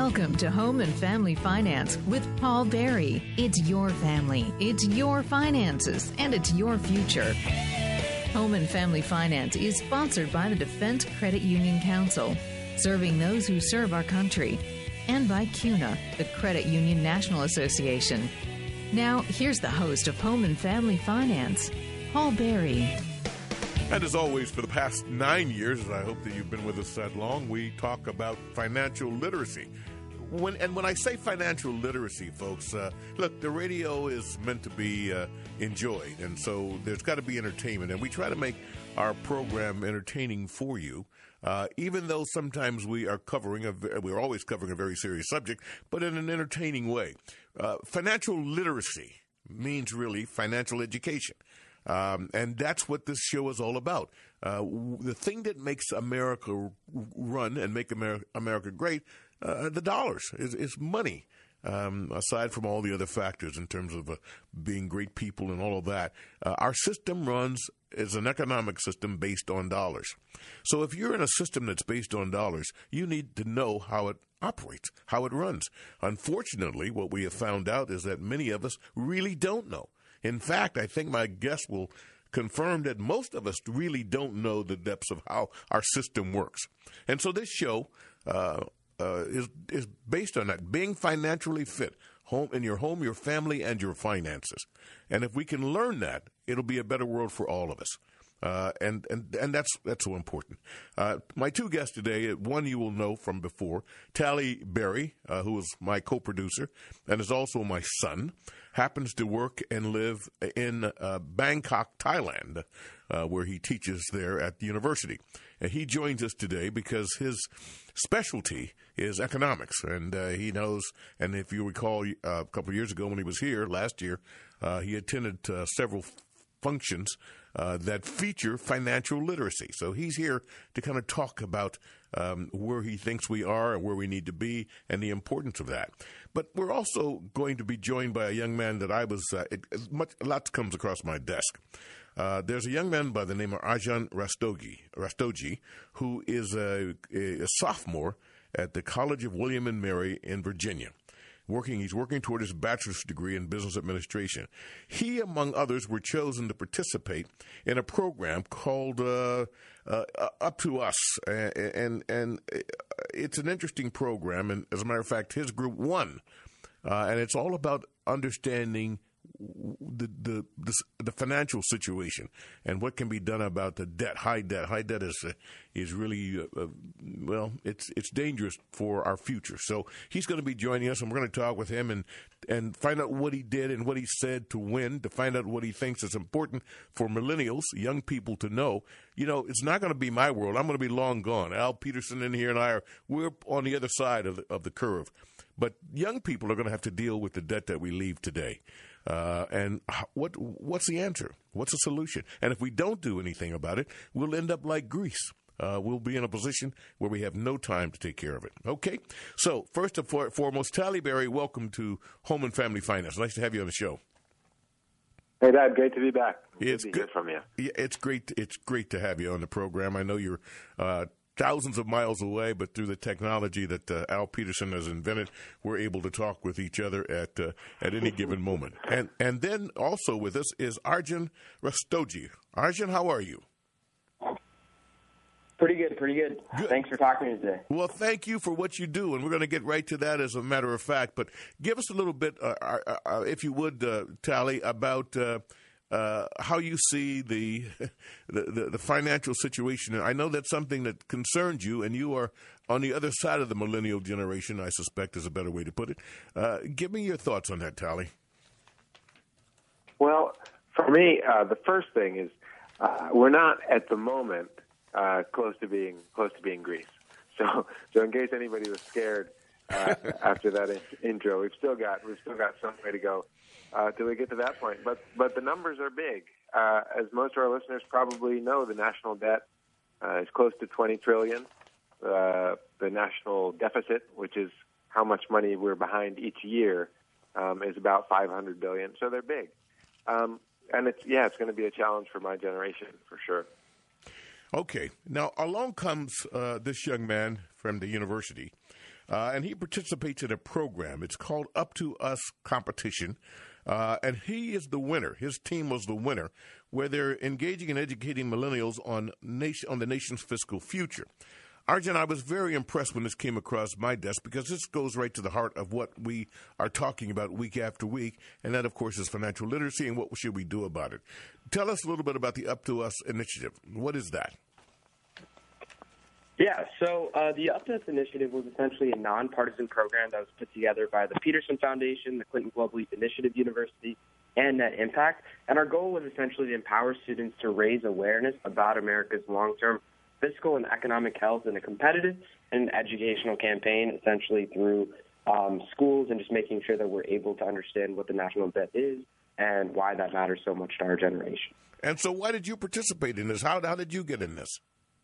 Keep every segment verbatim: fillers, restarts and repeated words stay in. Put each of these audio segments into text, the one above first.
Welcome to Home and Family Finance with Paul Berry. It's your family, it's your finances, and it's your future. Home and Family Finance is sponsored by the Defense Credit Union Council, serving those who serve our country, and by CUNA, the Credit Union National Association. Now, here's the host of Home and Family Finance, Paul Berry. And as always, for the past nine years, and I hope that you've been with us that long, we talk about financial literacy. When, and when I say financial literacy, folks, uh, look, the radio is meant to be uh, enjoyed, and so there's got to be entertainment. And we try to make our program entertaining for you, uh, even though sometimes we are covering, a, we're always covering a very serious subject, but in an entertaining way. Uh, financial literacy means really financial education. Um, and that's what this show is all about. Uh, the thing that makes America run and make America, America great, uh, the dollars, is, is money. Um, aside from all the other factors in terms of uh, being great people and all of that, uh, our system runs as an economic system based on dollars. So if you're in a system that's based on dollars, you need to know how it operates, how it runs. Unfortunately, what we have found out is that many of us really don't know. In fact, I think my guest will confirm that most of us really don't know the depths of how our system works. And so this show uh, uh, is is based on that, being financially fit home in your home, your family, and your finances. And if we can learn that, it'll be a better world for all of us. Uh, and, and, and that's, that's so important. Uh, my two guests today, one you will know from before, Tally Berry, uh, who is my co-producer and is also my son, happens to work and live in uh, Bangkok, Thailand, uh, where he teaches there at the university. And he joins us today because his specialty is economics, and uh, he knows, and if you recall, uh, a couple of years ago when he was here, last year, uh, he attended uh, several functions uh, that feature financial literacy. So he's here to kind of talk about um, where he thinks we are and where we need to be and the importance of that. But we're also going to be joined by a young man that I was, uh, it, much, a lot comes across my desk. Uh, there's a young man by the name of Arjun Rastogi, Rastogi, who is a, a sophomore at the College of William and Mary in Virginia. Working, he's working toward his bachelor's degree in business administration. He, among others, were chosen to participate in a program called uh, uh, Up to Us, and, and and it's an interesting program. And as a matter of fact, his group won, uh, and it's all about understanding the, the the the financial situation and what can be done about the debt, high debt. High debt is uh, is really uh, uh, well, it's it's dangerous for our future. So he's going to be joining us, and we're going to talk with him and and find out what he did and what he said to win. To find out what he thinks is important for millennials, young people, to know. You know, it's not going to be my world. I'm going to be long gone. Al Peterson in here and I are we're on the other side of the, of the curve. But young people are going to have to deal with the debt that we leave today. Uh, and what what's the answer? What's the solution? And if we don't do anything about it, we'll end up like Greece. Uh, we'll be in a position where we have no time to take care of it. Okay? So, first and foremost, Tally Berry, welcome to Home and Family Finance. Nice to have you on the show. Hey, Dad, great to be back. It's good to hear from you. Yeah, it's great. It's great to have you on the program. I know you're uh, thousands of miles away, but through the technology that uh, Al Peterson has invented, we're able to talk with each other at uh, at any given moment. And and then also with us is Arjun Rastogi. Arjun, how are you? Pretty good, pretty good. good. Thanks for talking to me today. Well, thank you for what you do, and we're going to get right to that as a matter of fact. But give us a little bit, uh, uh, uh, if you would, uh, Tally, about uh, uh, how you see the, the, the the financial situation. I know that's something that concerns you, and you are on the other side of the millennial generation, I suspect is a better way to put it. Uh, give me your thoughts on that, Tally. Well, for me, uh, the first thing is uh, we're not at the moment Uh, close to being close to being Greece. So, so in case anybody was scared uh, after that in- intro, we've still got we've still got some way to go uh, till we get to that point. But but the numbers are big. Uh, as most of our listeners probably know, the national debt uh, is close to twenty trillion dollars. Uh, the national deficit, which is how much money we're behind each year, um, is about five hundred billion dollars. So they're big, um, and it's yeah, it's going to be a challenge for my generation for sure. Okay. Now, along comes uh, this young man from the university uh, and he participates in a program. It's called Up to Us Competition, uh, and he is the winner. His team was the winner, where they're engaging and educating millennials on nation on the nation's fiscal future. Arjun, I was very impressed when this came across my desk because this goes right to the heart of what we are talking about week after week, and that, of course, is financial literacy and what should we do about it. Tell us a little bit about the Up to Us initiative. What is that? Yeah, so uh, the Up to Us initiative was essentially a nonpartisan program that was put together by the Peterson Foundation, the Clinton Global Initiative University, and Net Impact. And our goal was essentially to empower students to raise awareness about America's long-term fiscal and economic health in a competitive and educational campaign, essentially through um, schools and just making sure that we're able to understand what the national debt is and why that matters so much to our generation. And so why did you participate in this? How, how did you get in this?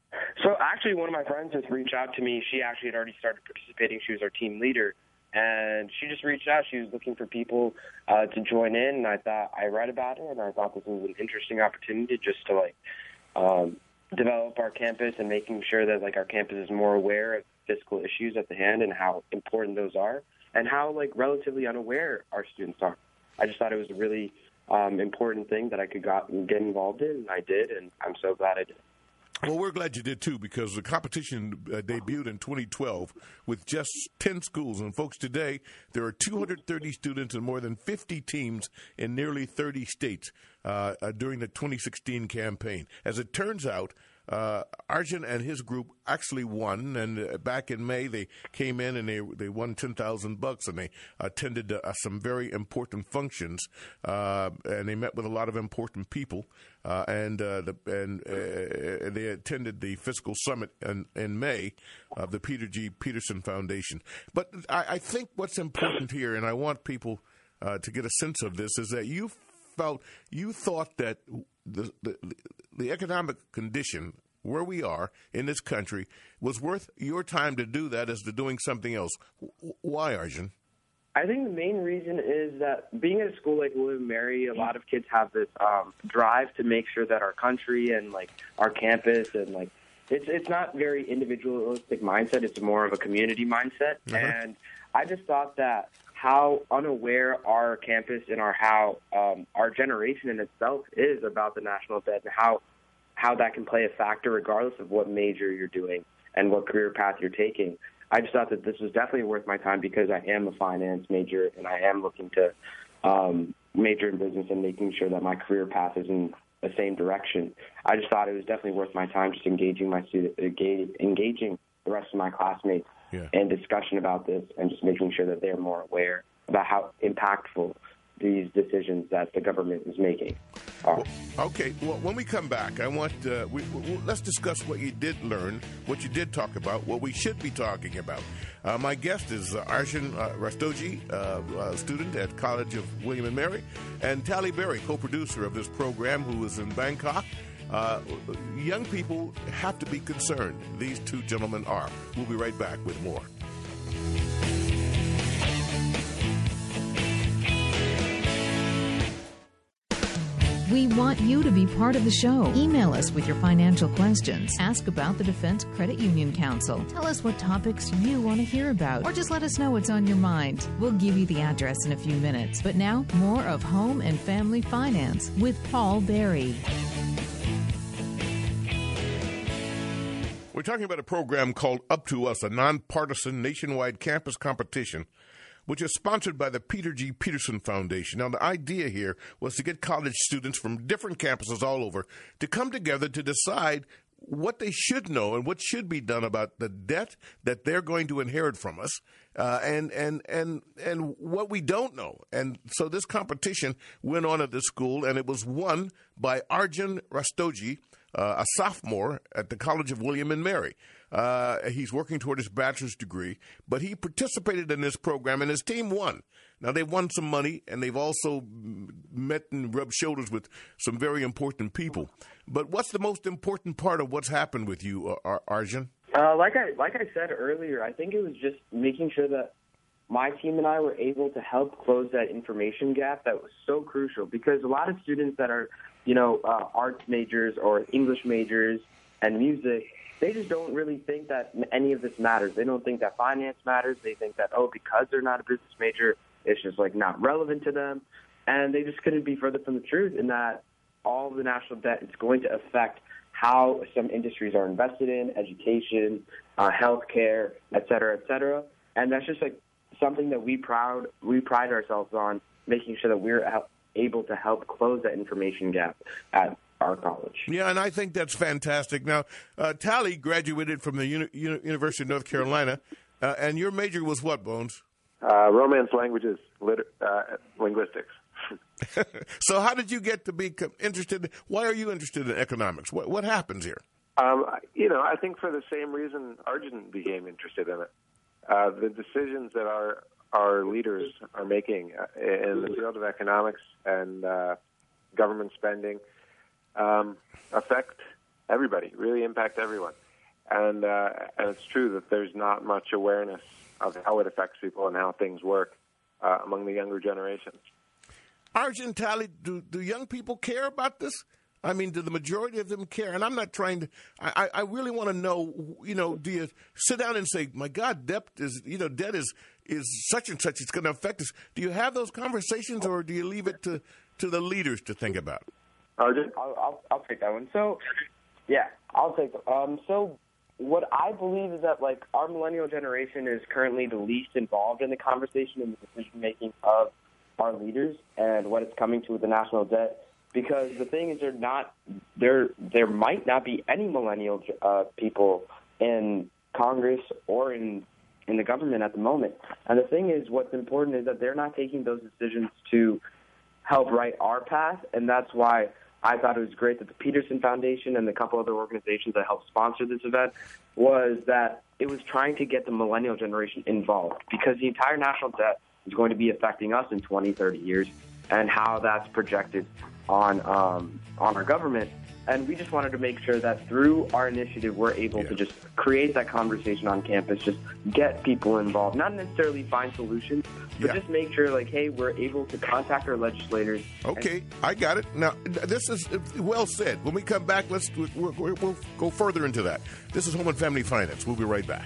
So actually, one of my friends just reached out to me. She actually had already started participating. She was our team leader. And she just reached out. She was looking for people uh, to join in. And I thought, I read about it, and I thought this was an interesting opportunity just to, like, um, develop our campus and making sure that, like, our campus is more aware of fiscal issues at the hand and how important those are and how, like, relatively unaware our students are. I just thought it was a really um, important thing that I could got, get involved in, and I did, and I'm so glad I did. Well, we're glad you did, too, because the competition uh, debuted in twenty twelve with just ten schools. And, folks, today there are two hundred thirty students and more than fifty teams in nearly thirty states uh, uh, during the twenty sixteen campaign. As it turns out, uh, Arjun and his group actually won, and uh, back in May they came in and they they won ten thousand bucks, and they attended uh, some very important functions, uh, and they met with a lot of important people, uh, and uh, the and uh, they attended the fiscal summit in, in May of the Peter G. Peterson Foundation. But I, I think what's important here, and I want people uh, to get a sense of this, is that you felt you thought that the the, the economic condition where we are in this country was worth your time to do that as to doing something else. Why, Arjun? I think the main reason is that being at a school like William and Mary, a lot of kids have this um, drive to make sure that our country and, like, our campus and, like, it's it's not very individualistic mindset. It's more of a community mindset. Uh-huh. And I just thought that how unaware our campus and our how um, our generation in itself is about the national debt and how how that can play a factor regardless of what major you're doing and what career path you're taking. I just thought that this was definitely worth my time because I am a finance major and I am looking to um, major in business and making sure that my career path is in the same direction. I just thought it was definitely worth my time just engaging my student, engaging the rest of my classmates yeah. in discussion about this and just making sure that they're more aware about how impactful these decisions that the government is making are. Well, okay, well, when we come back, I want uh, we, we, let's discuss what you did learn, what you did talk about, what we should be talking about. Uh, my guest is uh, Arjun uh, Rastogi, uh, uh, student at College of William and Mary, and Tally Berry, co-producer of this program, who is in Bangkok. Uh, young people have to be concerned. These two gentlemen are. We'll be right back with more. We want you to be part of the show. Email us with your financial questions. Ask about the Defense Credit Union Council. Tell us what topics you want to hear about. Or just let us know what's on your mind. We'll give you the address in a few minutes. But now, more of Home and Family Finance with Paul Berry. We're talking about a program called Up to Us, a nonpartisan nationwide campus competition, which is sponsored by the Peter G. Peterson Foundation. Now, the idea here was to get college students from different campuses all over to come together to decide what they should know and what should be done about the debt that they're going to inherit from us, uh, and and and and what we don't know. And so this competition went on at this school, and it was won by Arjun Rastogi, uh, a sophomore at the College of William and Mary. Uh, he's working toward his bachelor's degree, but he participated in this program, and his team won. Now, they've won some money, and they've also met and rubbed shoulders with some very important people. But what's the most important part of what's happened with you, uh, Arjun? Uh, like I like I said earlier, I think it was just making sure that my team and I were able to help close that information gap that was so crucial, because a lot of students that are, you know, uh, arts majors or English majors and music, they just don't really think that any of this matters. They don't think that finance matters. They think that, oh, because they're not a business major, it's just, like, not relevant to them. And they just couldn't be further from the truth in that all of the national debt is going to affect how some industries are invested in, education, uh, healthcare, et cetera, et cetera. And that's just, like, something that we proud we pride ourselves on, making sure that we're able to help close that information gap at our college. Yeah, and I think that's fantastic. Now, uh, Tally graduated from the Uni- Uni- University of North Carolina, uh, and your major was what, Bones? Uh, romance languages, lit- uh, linguistics. So how did you get to be interested? Why are you interested in economics? What, what happens here? Um, you know, I think for the same reason Arjun became interested in it. Uh, the decisions that our our leaders are making in the field of economics and uh, government spending um, affect everybody, really impact everyone. And, uh, and it's true that there's not much awareness of how it affects people and how things work uh, among the younger generations. Arjun, Tally, do, do young people care about this? I mean, do the majority of them care? And I'm not trying to, I, I really want to know, you know, do you sit down and say, my God, debt is, you know, debt is, is such and such, it's going to affect us. Do you have those conversations, or do you leave it to, to the leaders to think about? Arjun? I'll, I'll, I'll take that one. So, yeah, I'll take it. Um, so what I believe is that, like, our millennial generation is currently the least involved in the conversation and the decision-making of our leaders and what it's coming to with the national debt. Because the thing is, they're not there. There might not be any millennial uh, people in Congress or in in the government at the moment. And the thing is, what's important is that they're not taking those decisions to help write our path. And that's why I thought it was great that the Peterson Foundation and the couple other organizations that helped sponsor this event was that it was trying to get the millennial generation involved, because the entire national debt is going to be affecting us in twenty, thirty years, and how that's projected on um, on our government. And we just wanted to make sure that through our initiative, we're able yeah. to just create that conversation on campus, just get people involved, not necessarily find solutions, but yeah. just make sure, like, hey, we're able to contact our legislators. Okay, I got it. Now, this is well said. When we come back, let's we'll, we'll go further into that. This is Home and Family Finance. We'll be right back.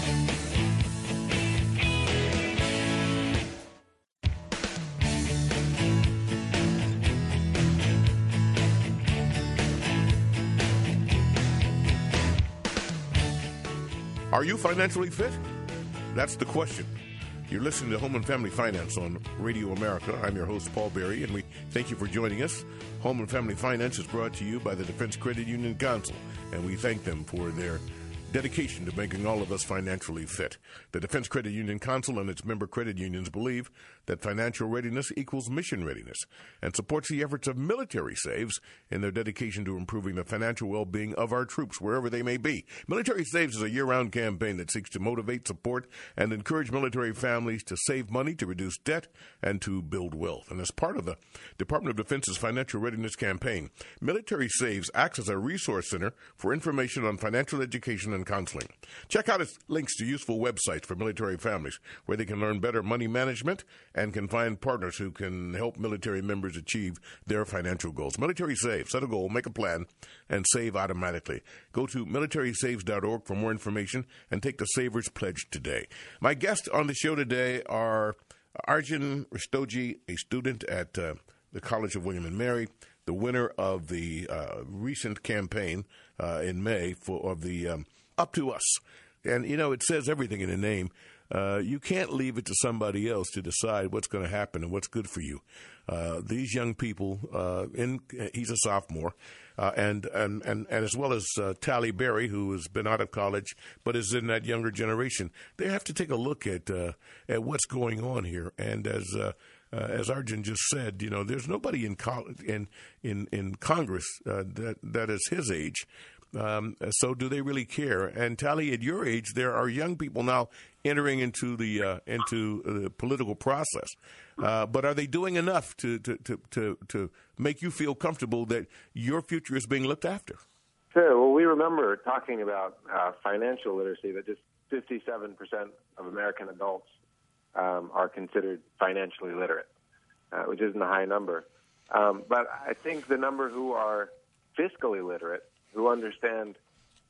Are you financially fit? That's the question. You're listening to Home and Family Finance on Radio America. I'm your host, Paul Berry, and we thank you for joining us. Home and Family Finance is brought to you by the Defense Credit Union Council, and we thank them for their dedication to making all of us financially fit. The Defense Credit Union Council and its member credit unions believe that financial readiness equals mission readiness, and supports the efforts of Military Saves in their dedication to improving the financial well-being of our troops wherever they may be. Military Saves is a year-round campaign that seeks to motivate, support, and encourage military families to save money, to reduce debt, and to build wealth. And as part of the Department of Defense's Financial Readiness Campaign, Military Saves acts as a resource center for information on financial education and counseling. Check out its links to useful websites for military families where they can learn better money management and can find partners who can help military members achieve their financial goals. Military Saves. Set a goal, make a plan, and save automatically. Go to military saves dot org for more information and take the Savers Pledge today. My guests on the show today are Arjun Rastogi, a student at uh, the College of William and Mary, the winner of the uh, recent campaign uh, in May for of the um, Up to Us. And, you know, it says everything in the name. Uh, you can't leave it to somebody else to decide what's going to happen and what's good for you. Uh, these young people, uh, in he's a sophomore, uh, and, and, and, and as well as uh, Tally Berry, who has been out of college but is in that younger generation, they have to take a look at uh, at what's going on here. And as uh, uh, as Arjun just said, you know, there's nobody in college, in in in Congress uh, that that is his age. Um, so do they really care? And Tally, at your age, there are young people now entering into the uh, into the political process. Uh, but are they doing enough to, to, to, to, to make you feel comfortable that your future is being looked after? Sure. Well, we remember talking about uh, financial literacy, that just fifty-seven percent of American adults um, are considered financially literate, uh, which isn't a high number. Um, but I think the number who are fiscally literate, who understand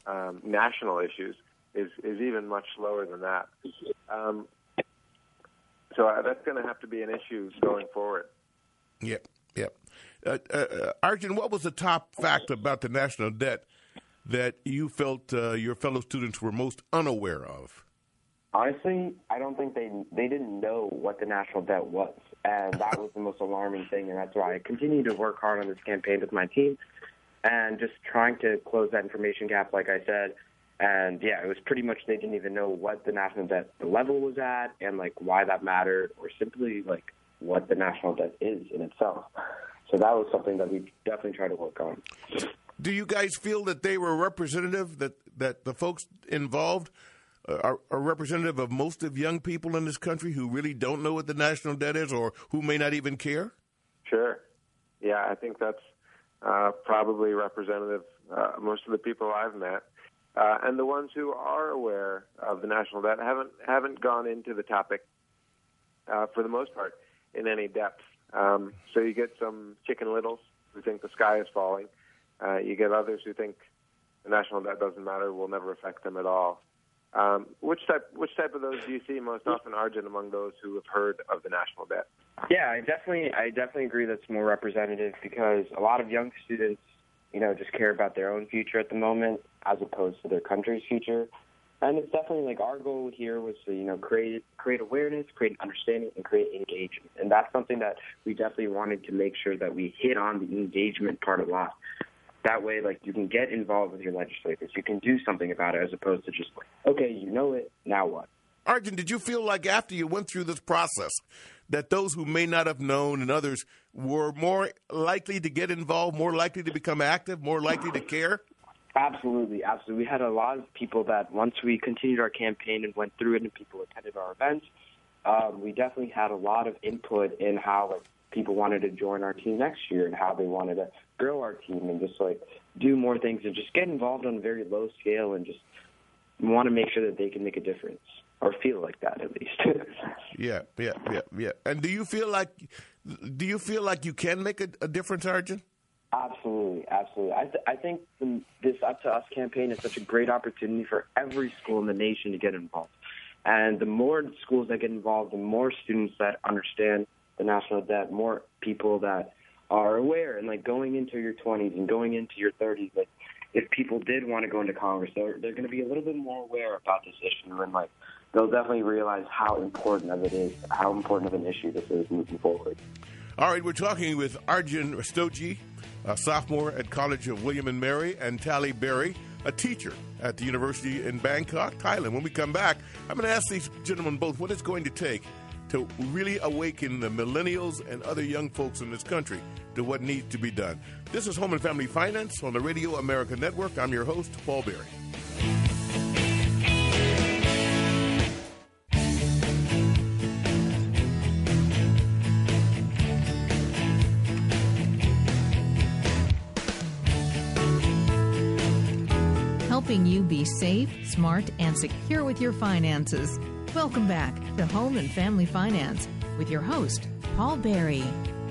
um, national issues is, is even much lower than that. Um, so uh, that's going to have to be an issue going forward. Yep, yep. Uh, uh, Arjun, what was the top fact about the national debt that you felt uh, your fellow students were most unaware of? Honestly, I don't think they they didn't know what the national debt was, and that was the most alarming thing, and that's why I continue to work hard on this campaign with my team and just trying to close that information gap, like I said. And, yeah, it was pretty much they didn't even know what the national debt level was at and, like, why that mattered or simply, like, what the national debt is in itself. So that was something that we definitely try to work on. Do you guys feel that they were representative, that, that the folks involved Are, are representative of most of young people in this country who really don't know what the national debt is or who may not even care? Sure. Yeah, I think that's uh, probably representative uh, most of the people I've met. Uh, and the ones who are aware of the national debt haven't haven't gone into the topic, uh, for the most part, in any depth. Um, so you get some chicken littles who think the sky is falling. Uh, you get others who think the national debt doesn't matter, will never affect them at all. Um, which type which type of those do you see most often, Arjun, among those who have heard of the national debt? Yeah, I definitely I definitely agree that's more representative because a lot of young students, you know, just care about their own future at the moment as opposed to their country's future. And it's definitely like our goal here was to, you know, create create awareness, create understanding, and create engagement. And that's something that we definitely wanted to make sure that we hit on the engagement part a lot. That way, like, you can get involved with your legislators. You can do something about it as opposed to just, like, okay, you know it, now what? Arjun, did you feel like after you went through this process that those who may not have known and others were more likely to get involved, more likely to become active, more likely to care? Absolutely, absolutely. We had a lot of people that once we continued our campaign and went through it and people attended our events, um, we definitely had a lot of input in how, like, people wanted to join our team next year and how they wanted to grow our team and just, like, do more things and just get involved on a very low scale and just want to make sure that they can make a difference or feel like that at least. yeah, yeah, yeah, yeah. And do you feel like do you feel like you can make a, a difference, Arjun? Absolutely, absolutely. I, th- I think the, this Up to Us campaign is such a great opportunity for every school in the nation to get involved. And the more schools that get involved, the more students that understand the national debt, more people that are aware. And, like, going into your twenties and going into your thirties, like, if people did want to go into Congress, they're, they're going to be a little bit more aware about this issue. And, like, they'll definitely realize how important of it is, how important of an issue this is moving forward. All right, we're talking with Arjun Rastogi, a sophomore at College of William and Mary, and Tali Berry, a teacher at the University in Bangkok, Thailand. When we come back, I'm going to ask these gentlemen both what it's going to take to really awaken the millennials and other young folks in this country to what needs to be done. This is Home and Family Finance on the Radio America Network. I'm your host, Paul Berry. Helping you be safe, smart, and secure with your finances. Welcome back to Home and Family Finance with your host, Paul Berry.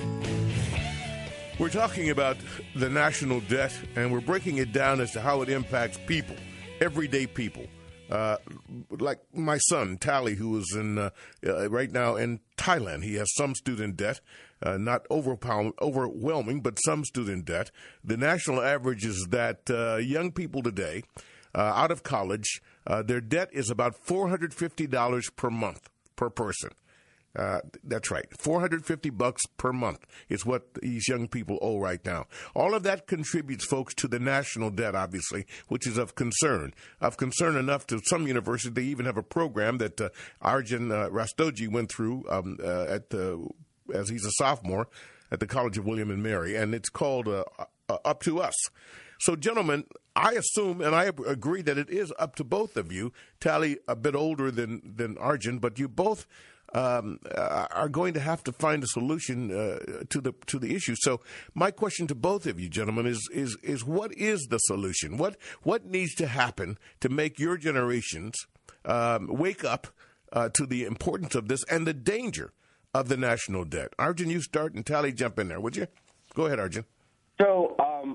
We're talking about the national debt, and we're breaking it down as to how it impacts people, everyday people. Uh, like my son, Tali, who is in uh, uh, right now in Thailand. He has some student debt, uh, not overwhelming, but some student debt. The national average is that uh, young people today, uh, out of college, uh, their debt is about four hundred fifty dollars per month per person. Uh, that's right. four hundred fifty bucks per month is what these young people owe right now. All of that contributes, folks, to the national debt, obviously, which is of concern. Of concern enough to some universities, they even have a program that uh, Arjun uh, Rastogi went through um, uh, at the, as he's a sophomore at the College of William and Mary, and it's called uh, uh, Up to Us. So, gentlemen, I assume, and I agree that it is up to both of you. Tali, a bit older than, than Arjun, but you both Um, uh, are going to have to find a solution uh, to the to the issue. So my question to both of you, gentlemen, is is is what is the solution? What what needs to happen to make your generations um, wake up uh, to the importance of this and the danger of the national debt? Arjun, you start, and Tali, jump in there, would you? Go ahead, Arjun. So um,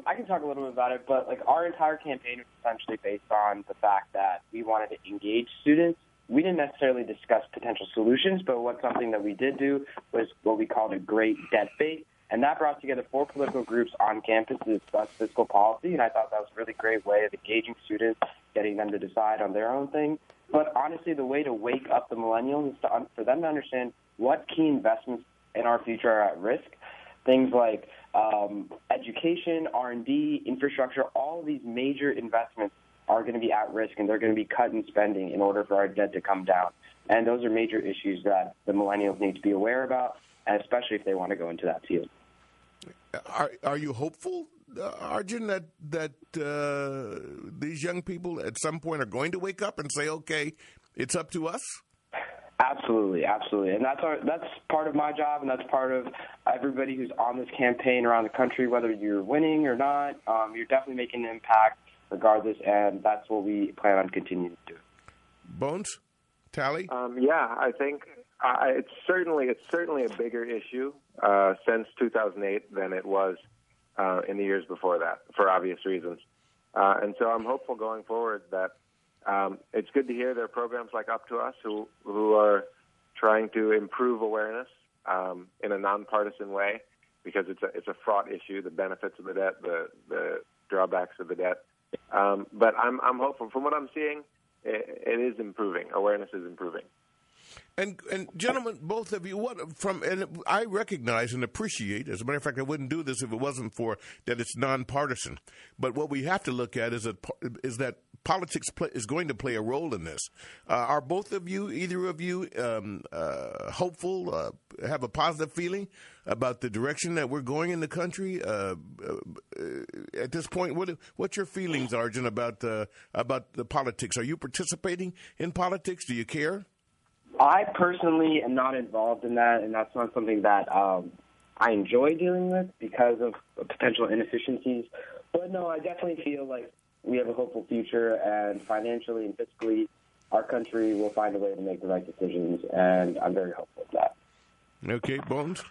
I can talk a little bit about it, but like our entire campaign was essentially based on the fact that we wanted to engage students. We didn't necessarily discuss potential solutions, but what something that we did do was what we called a great debt bait, and that brought together four political groups on campus to discuss fiscal policy, and I thought that was a really great way of engaging students, getting them to decide on their own thing. But honestly, the way to wake up the millennials is to un- for them to understand what key investments in our future are at risk. Things like um, education, R and D, infrastructure, all of these major investments are going to be at risk, and they're going to be cut in spending in order for our debt to come down. And those are major issues that the millennials need to be aware about, and especially if they want to go into that field. Are are you hopeful, uh, Arjun, that that uh, these young people at some point are going to wake up and say, "Okay, it's up to us"? Absolutely, absolutely, and that's our that's part of my job, and that's part of everybody who's on this campaign around the country. Whether you're winning or not, um, you're definitely making an impact, regardless, and that's what we plan on continuing to do. Bones, Tally? Um, yeah, I think uh, it's certainly it's certainly a bigger issue uh, since two thousand eight than it was uh, in the years before that, for obvious reasons. Uh, and so I'm hopeful going forward that um, it's good to hear there are programs like Up to Us who who are trying to improve awareness um, in a nonpartisan way, because it's a it's a fraught issue, the benefits of the debt, the the drawbacks of the debt. Um, but I'm I'm hopeful. From what I'm seeing, it, it is improving. Awareness is improving. And and gentlemen, both of you, what from and I recognize and appreciate. As a matter of fact, I wouldn't do this if it wasn't for that it's nonpartisan. But what we have to look at is that is that politics play, is going to play a role in this. Uh, are both of you, either of you, um, uh, hopeful? Uh, have a positive feeling about the direction that we're going in the country uh, uh, at this point? What what's your feelings, Arjun, about uh, about the politics? Are you participating in politics? Do you care? I personally am not involved in that, and that's not something that um, I enjoy dealing with because of potential inefficiencies. But no, I definitely feel like we have a hopeful future, and financially and fiscally, our country will find a way to make the right decisions, and I'm very hopeful of that. Okay, Bones?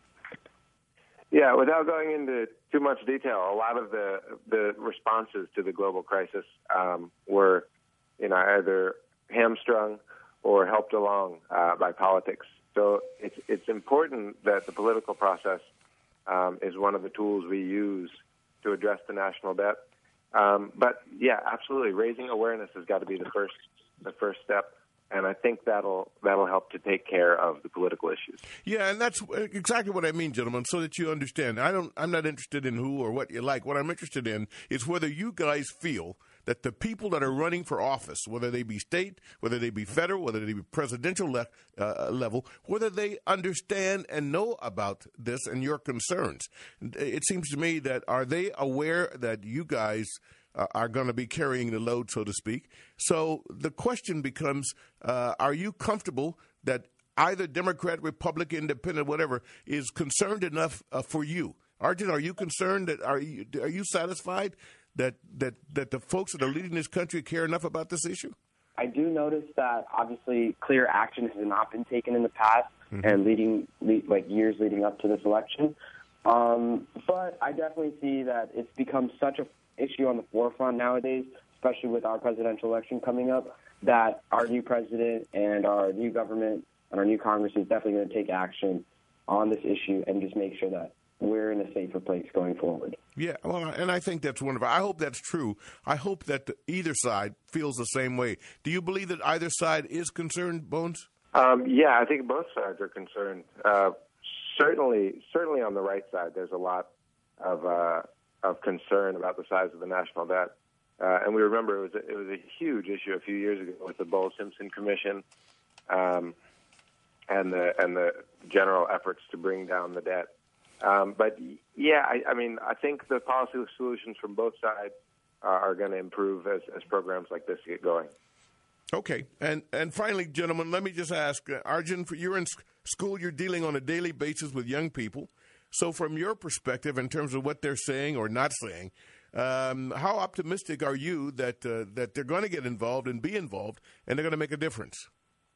Yeah, without going into too much detail, a lot of the the responses to the global crisis um, were, you know, either hamstrung or helped along uh, by politics. So it's it's important that the political process um, is one of the tools we use to address the national debt. Um, but yeah, absolutely, raising awareness has got to be the first the first step, and I think that'll that'll help to take care of the political issues. Yeah, and that's exactly what I mean, gentlemen. So that you understand, I don't. I'm not interested in who or what you like. What I'm interested in is whether you guys feel that the people that are running for office, whether they be state, whether they be federal, whether they be presidential le- uh, level, whether they understand and know about this and your concerns. It seems to me that are they aware that you guys uh, are going to be carrying the load, so to speak? So the question becomes, uh, are you comfortable that either Democrat, Republican, Independent, whatever, is concerned enough uh, for you? Arjun, are you concerned? That are you are you satisfied that that that the folks that are leading this country care enough about this issue? I do notice that obviously clear action has not been taken in the past mm-hmm. and leading lead, like years leading up to this election. Um, but I definitely see that it's become such an issue on the forefront nowadays, especially with our presidential election coming up, that our new president and our new government and our new Congress is definitely going to take action on this issue and just make sure that we're in a safer place going forward. Yeah, well, and I think that's wonderful. I hope that's true. I hope that either side feels the same way. Do you believe that either side is concerned, Bones? Um, yeah, I think both sides are concerned. Uh, certainly, certainly on the right side, there's a lot of uh, of concern about the size of the national debt. Uh, and we remember it was a, it was a huge issue a few years ago with the Bowles-Simpson Commission um, and the and the general efforts to bring down the debt. Um, but, yeah, I, I mean, I think the policy solutions from both sides are, are going to improve as, as programs like this get going. Okay. And and finally, gentlemen, let me just ask, uh, Arjun, for you're in school, you're dealing on a daily basis with young people. So from your perspective, in terms of what they're saying or not saying, um, how optimistic are you that uh, that they're going to get involved and be involved and they're going to make a difference?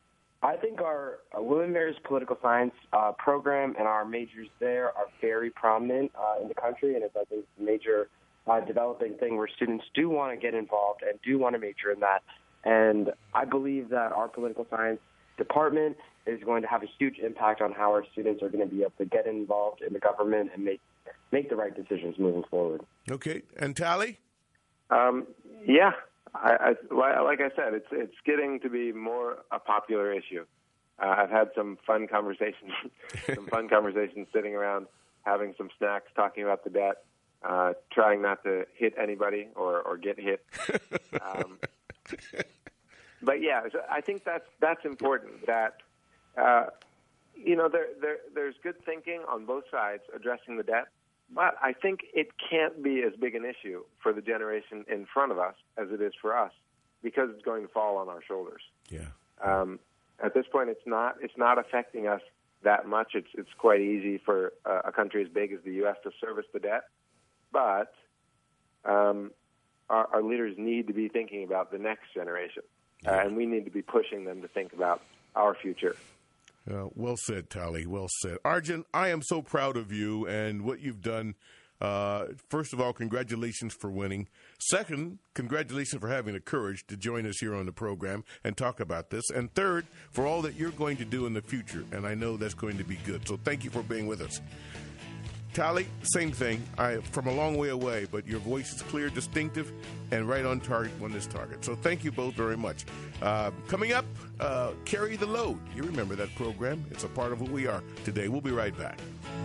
I think our uh, William and Mary's political science uh, program and our majors there are very prominent uh, in the country, and it's, I think, a major uh, developing thing where students do want to get involved and do want to major in that. And I believe that our political science department is going to have a huge impact on how our students are going to be able to get involved in the government and make make the right decisions moving forward. Okay. And Tally? Um, yeah. I, I, like I said, it's it's getting to be more a popular issue. Uh, I've had some fun conversations, some fun conversations sitting around, having some snacks, talking about the debt, uh, trying not to hit anybody or, or get hit. Um, but yeah, so I think that's that's important. That uh, you know, there, there there's good thinking on both sides addressing the debt. But I think it can't be as big an issue for the generation in front of us as it is for us, because it's going to fall on our shoulders. Yeah. Um, at this point, it's not it's not affecting us that much. It's it's quite easy for uh, a country as big as the U S to service the debt, but um, our, our leaders need to be thinking about the next generation, yeah. uh, and we need to be pushing them to think about our future. Uh, well said, Tally. Well said. Arjun, I am so proud of you and what you've done. Uh, first of all, congratulations for winning. Second, congratulations for having the courage to join us here on the program and talk about this. And third, for all that you're going to do in the future. And I know that's going to be good. So thank you for being with us. Tally, same thing. I from a long way away, but your voice is clear, distinctive, and right on target on this target. So thank you both very much. Uh, coming up, uh, Carry the Load. You remember that program. It's a part of who we are today. We'll be right back.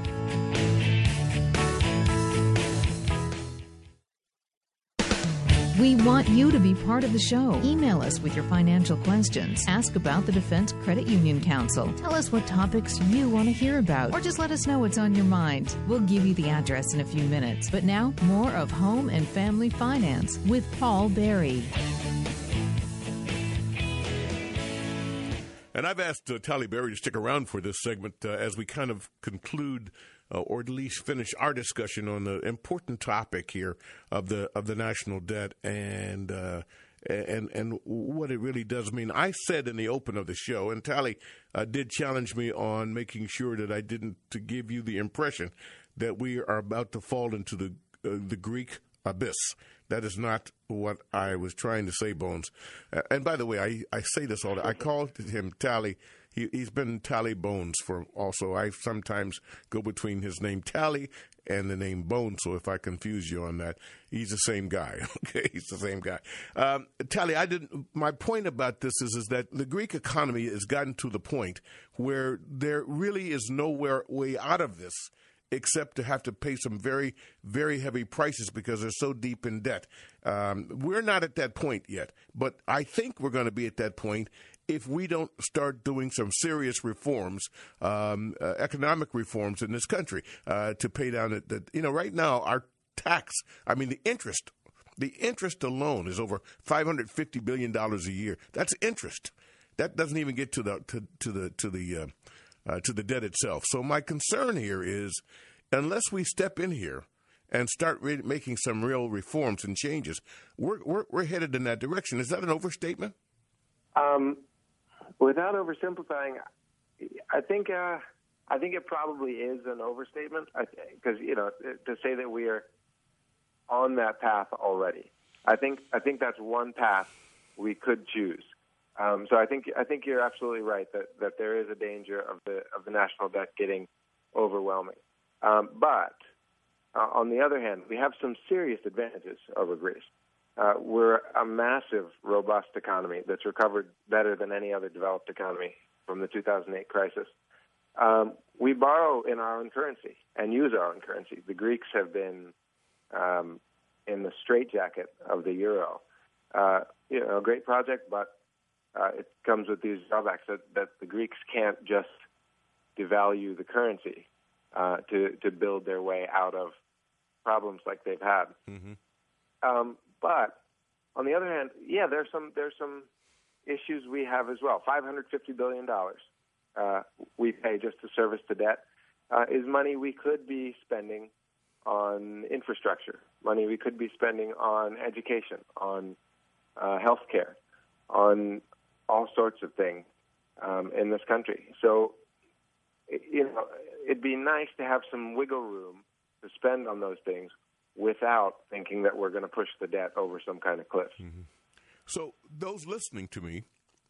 We want you to be part of the show. Email us with your financial questions. Ask about the Defense Credit Union Council. Tell us what topics you want to hear about, or just let us know what's on your mind. We'll give you the address in a few minutes. But now, more of Home and Family Finance with Paul Berry. And I've asked uh, Tally Berry to stick around for this segment uh, as we kind of conclude uh, or at least finish our discussion on the important topic here of the of the national debt and uh, and and what it really does mean. I said in the open of the show, and Tally uh, did challenge me on making sure that I didn't to give you the impression that we are about to fall into the uh, the Greek abyss. That is not what I was trying to say, Bones. Uh, and by the way, I, I say this all the time. I called him Tally. He, he's been Tally Bones for also. I sometimes go between his name Tally and the name Bones, so if I confuse you on that, he's the same guy. Okay, he's the same guy. Um, Tally, I didn't. My point about this is, is that the Greek economy has gotten to the point where there really is nowhere way out of this except to have to pay some very, very heavy prices because they're so deep in debt. Um, we're not at that point yet, but I think we're going to be at that point if we don't start doing some serious reforms, um, uh, economic reforms in this country uh, to pay down the, the, you know, right now our tax, I mean, the interest, the interest alone is over five hundred fifty billion dollars a year. That's interest. That doesn't even get to the, to, to the, to the, uh, Uh, to the debt itself. So my concern here is, unless we step in here and start re- making some real reforms and changes, we're, we're we're headed in that direction. Is that an overstatement? Um, without oversimplifying, I think uh, I think it probably is an overstatement. Because you know, to say that we are on that path already, I think I think that's one path we could choose. Um, so I think I think you're absolutely right that, that there is a danger of the of the national debt getting overwhelming. Um, but uh, on the other hand, we have some serious advantages over Greece. Uh, we're a massive, robust economy that's recovered better than any other developed economy from the two thousand eight crisis. Um, we borrow in our own currency and use our own currency. The Greeks have been um, in the straitjacket of the euro. Uh, you know, a great project, but Uh, it comes with these drawbacks that, that the Greeks can't just devalue the currency uh, to to build their way out of problems like they've had. Mm-hmm. Um, but on the other hand, yeah, there's some there's some issues we have as well. five hundred fifty billion dollars uh, we pay just to service the debt uh, is money we could be spending on infrastructure, money we could be spending on education, on uh, health care, on all sorts of things um, in this country. So, you know, it'd be nice to have some wiggle room to spend on those things without thinking that we're going to push the debt over some kind of cliff. Mm-hmm. So those listening to me,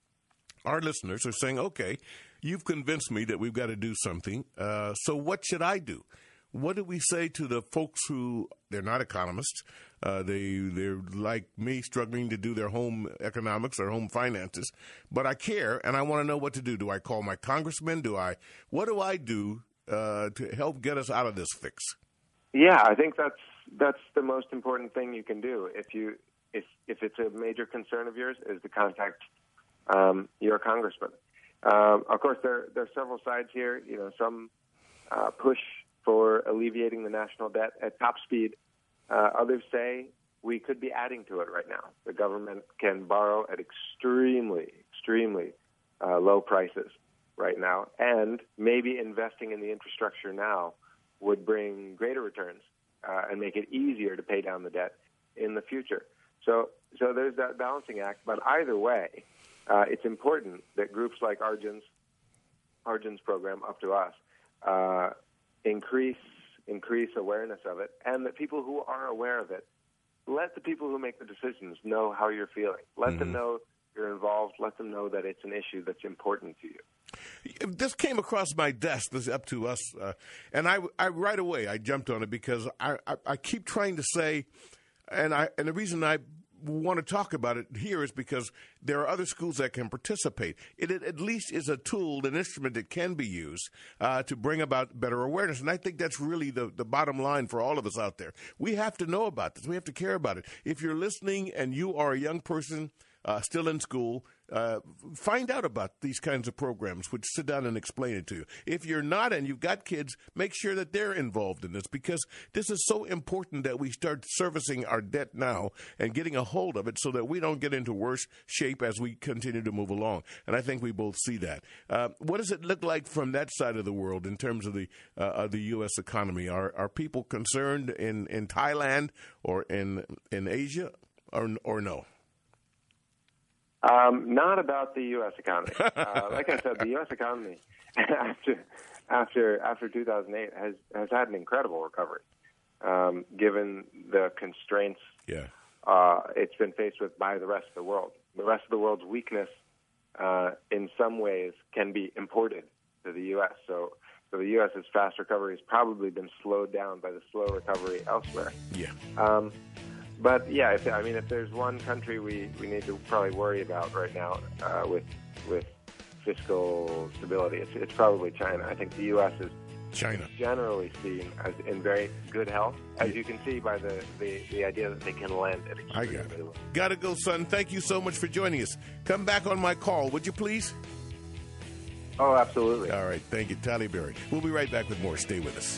our listeners, are saying, okay, you've convinced me that we've got to do something. Uh, so what should I do? What do we say to the folks who, they're not economists, uh, they, they're like me, struggling to do their home economics or home finances, but I care and I want to know what to do. Do I call my congressman? Do I, what do I do uh, to help get us out of this fix? Yeah, I think that's that's the most important thing you can do. If you if if it's a major concern of yours, is to contact um, your congressman. Um, of course, there there are several sides here. You know, some uh, push for alleviating the national debt at top speed. Uh, others say we could be adding to it right now. The government can borrow at extremely, extremely uh, low prices right now, and maybe investing in the infrastructure now would bring greater returns uh, and make it easier to pay down the debt in the future. So, so there's that balancing act. But either way, uh, it's important that groups like Arjun's, Arjun's program, Up to Us, uh, increase increase awareness of it, and that people who are aware of it, let the people who make the decisions know how you're feeling. Let mm-hmm. them know you're involved. Let them know that it's an issue that's important to you. This came across my desk, this Up to Us, uh, and I, I right away I jumped on it because I, I, I keep trying to say, and I and the reason I want to talk about it here is because there are other schools that can participate. It, it at least is a tool, an instrument that can be used uh, to bring about better awareness. And I think that's really the, the bottom line for all of us out there. We have to know about this. We have to care about it. If you're listening and you are a young person uh, still in school, uh, find out about these kinds of programs, which sit down and explain it to you. If you're not and you've got kids, make sure that they're involved in this, because this is so important that we start servicing our debt now and getting a hold of it so that we don't get into worse shape as we continue to move along. And I think we both see that. Uh, what does it look like from that side of the world in terms of the uh, of the U S economy? Are are people concerned in, in Thailand or in in Asia or or no? Um, not about the U S economy. Uh, like I said, the U S economy after after after two thousand eight has has had an incredible recovery, um, given the constraints yeah. uh, it's been faced with by the rest of the world. The rest of the world's weakness, uh, in some ways, can be imported to the U S. So, so the U S's fast recovery has probably been slowed down by the slow recovery elsewhere. Yeah. Um, But, yeah, if, I mean, if there's one country we, we need to probably worry about right now uh, with with fiscal stability, it's, it's probably China. I think the U S is China generally seen as in very good health, as yeah. you can see by the, the, the idea that they can lend at I got it. Got to go, son. Thank you so much for joining us. Come back on my call, would you please? Oh, absolutely. All right. Thank you, Tally Berry. We'll be right back with more. Stay with us.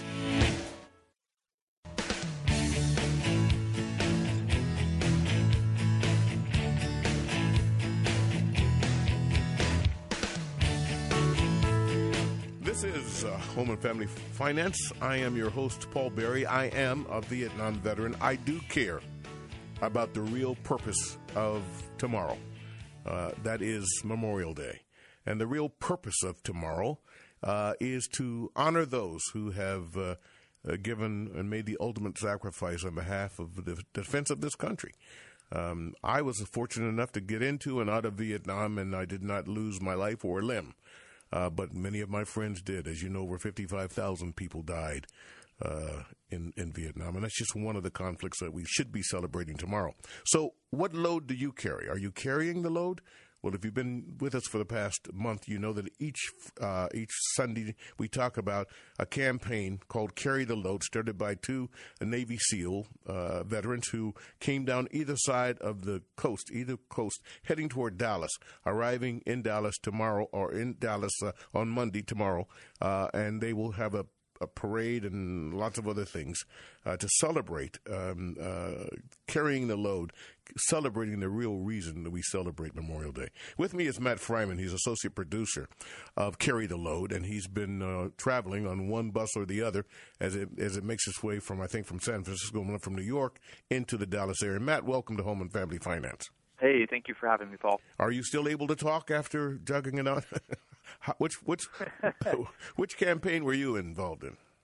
This is uh, Home and Family Finance. I am your host, Paul Berry. I am a Vietnam veteran. I do care about the real purpose of tomorrow. Uh, that is Memorial Day. And the real purpose of tomorrow uh, is to honor those who have uh, uh, given and made the ultimate sacrifice on behalf of the defense of this country. Um, I was fortunate enough to get into and out of Vietnam, and I did not lose my life or limb. Uh, but many of my friends did. As you know, over fifty-five thousand people died uh, in, in Vietnam. And that's just one of the conflicts that we should be celebrating tomorrow. So what load do you carry? Are you carrying the load? Well, if you've been with us for the past month, you know that each uh, each Sunday we talk about a campaign called Carry the Load, started by two Navy SEAL uh, veterans who came down either side of the coast, either coast, heading toward Dallas, arriving in Dallas tomorrow or in Dallas uh, on Monday tomorrow, uh, and they will have a a parade and lots of other things uh, to celebrate um, uh, carrying the load, celebrating the real reason that we celebrate Memorial Day. With me is Matt Fryman. He's associate producer of Carry the Load, and he's been uh, traveling on one bus or the other as it as it makes its way from, I think, from San Francisco, from New York into the Dallas area. Matt, welcome to Home and Family Finance. Hey, thank you for having me, Paul. Are you still able to talk after jugging it out? which which which campaign were you involved in?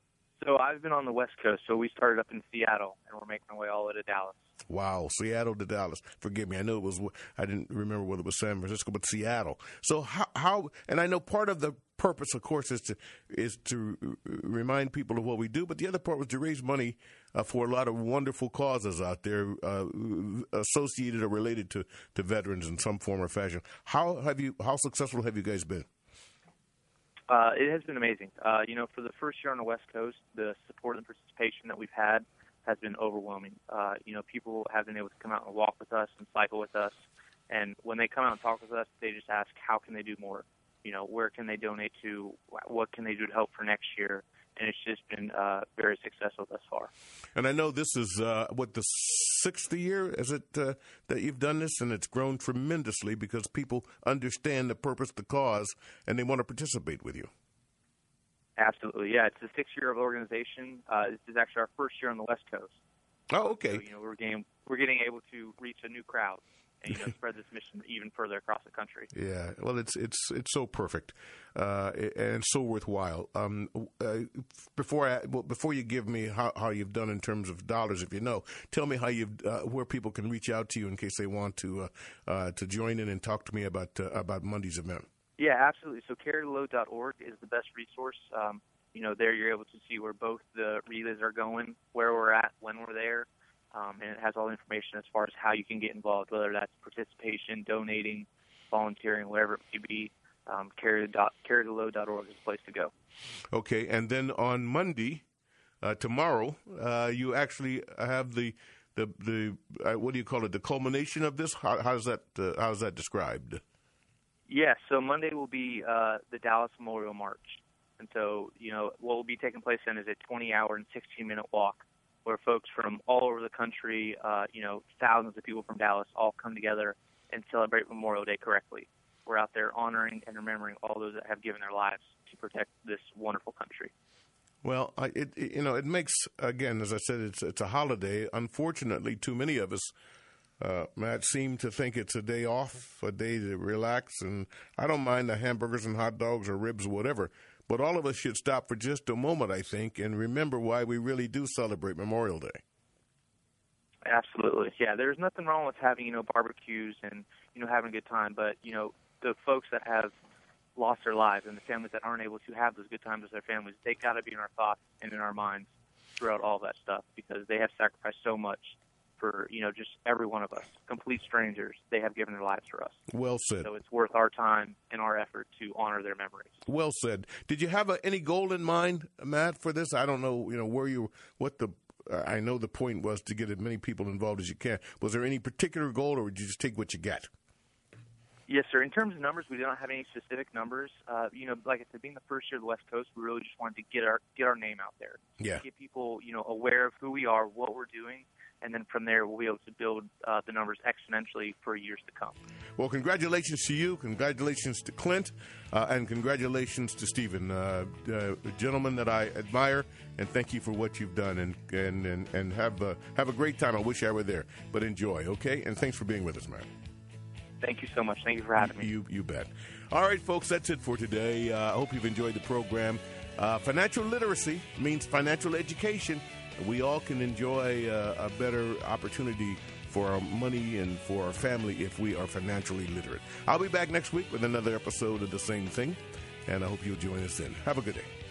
So I've been on the West Coast. So we started up in Seattle, and we're making our way all the way to Dallas. Wow, Seattle to Dallas. Forgive me. I know it was, I didn't remember whether it was San Francisco, but Seattle. So how, how and I know part of the purpose, of course, is to is to remind people of what we do, but the other part was to raise money uh, for a lot of wonderful causes out there uh, associated or related to, to veterans in some form or fashion. How have you? How successful have you guys been? Uh, it has been amazing. Uh, you know, for the first year on the West Coast, the support and participation that we've had has been overwhelming. Uh, you know, people have been able to come out and walk with us and cycle with us. And when they come out and talk with us, they just ask, how can they do more? You know, where can they donate to? What can they do to help for next year? And it's just been uh, very successful thus far. And I know this is, uh, what, the sixth year is it uh, that you've done this? And it's grown tremendously because people understand the purpose, the cause, and they want to participate with you. Absolutely, yeah. It's the sixth year of the organization. Uh, this is actually our first year on the West Coast. Oh, okay. So, you know, we're getting we're getting able to reach a new crowd and, you know, spread this mission even further across the country. Yeah, well, it's it's it's so perfect uh, and so worthwhile. Um, uh, before I well, before you give me how, how you've done in terms of dollars, if you know, tell me how you've uh, where people can reach out to you in case they want to uh, uh, to join in and talk to me about uh, about Monday's event. Yeah, absolutely. So carry the load dot org is the best resource. Um, you know, there you're able to see where both the relays are going, where we're at, when we're there, um, and it has all the information as far as how you can get involved, whether that's participation, donating, volunteering, whatever it may be. Um, carry the load dot org is the place to go. Okay, and then on Monday, uh, tomorrow, uh, you actually have the the the uh, what do you call it? The culmination of this. How, how's that? Uh, how's that described? Yeah, so Monday will be uh, the Dallas Memorial March. And so, you know, what will be taking place then is a twenty-hour and sixteen-minute walk where folks from all over the country, uh, you know, thousands of people from Dallas all come together and celebrate Memorial Day correctly. We're out there honoring and remembering all those that have given their lives to protect this wonderful country. Well, I, it, it you know, it makes, again, as I said, it's it's a holiday. Unfortunately, too many of us Uh, Matt, seem to think it's a day off, a day to relax, and I don't mind the hamburgers and hot dogs or ribs or whatever, but all of us should stop for just a moment, I think, and remember why we really do celebrate Memorial Day. Absolutely. Yeah, there's nothing wrong with having, you know, barbecues and, you know, having a good time, but, you know, the folks that have lost their lives and the families that aren't able to have those good times with their families, they got to be in our thoughts and in our minds throughout all that stuff because they have sacrificed so much for, you know, just every one of us, complete strangers. They have given their lives for us. Well said. So it's worth our time and our effort to honor their memories. Well said. Did you have a, any goal in mind, Matt, for this? I don't know, you know, where you, what the, uh, I know the point was to get as many people involved as you can. Was there any particular goal, or did you just take what you get? Yes, sir. In terms of numbers, we do not have any specific numbers. Uh, you know, like I said, being the first year of the West Coast, we really just wanted to get our get our name out there. Yeah. Get people, you know, aware of who we are, what we're doing, and then from there we'll be able to build uh, the numbers exponentially for years to come. Well, congratulations to you, congratulations to Clint, uh, and congratulations to Stephen, uh, uh, a gentleman that I admire, and thank you for what you've done, and and and, and have, uh, have a great time. I wish I were there, but enjoy, okay? And thanks for being with us, man. Thank you so much. Thank you for having me. You, you bet. All right, folks, that's it for today. Uh, I hope you've enjoyed the program. Uh, financial literacy means financial education. We all can enjoy uh, a better opportunity for our money and for our family if we are financially literate. I'll be back next week with another episode of The Same Thing, and I hope you'll join us then. Have a good day.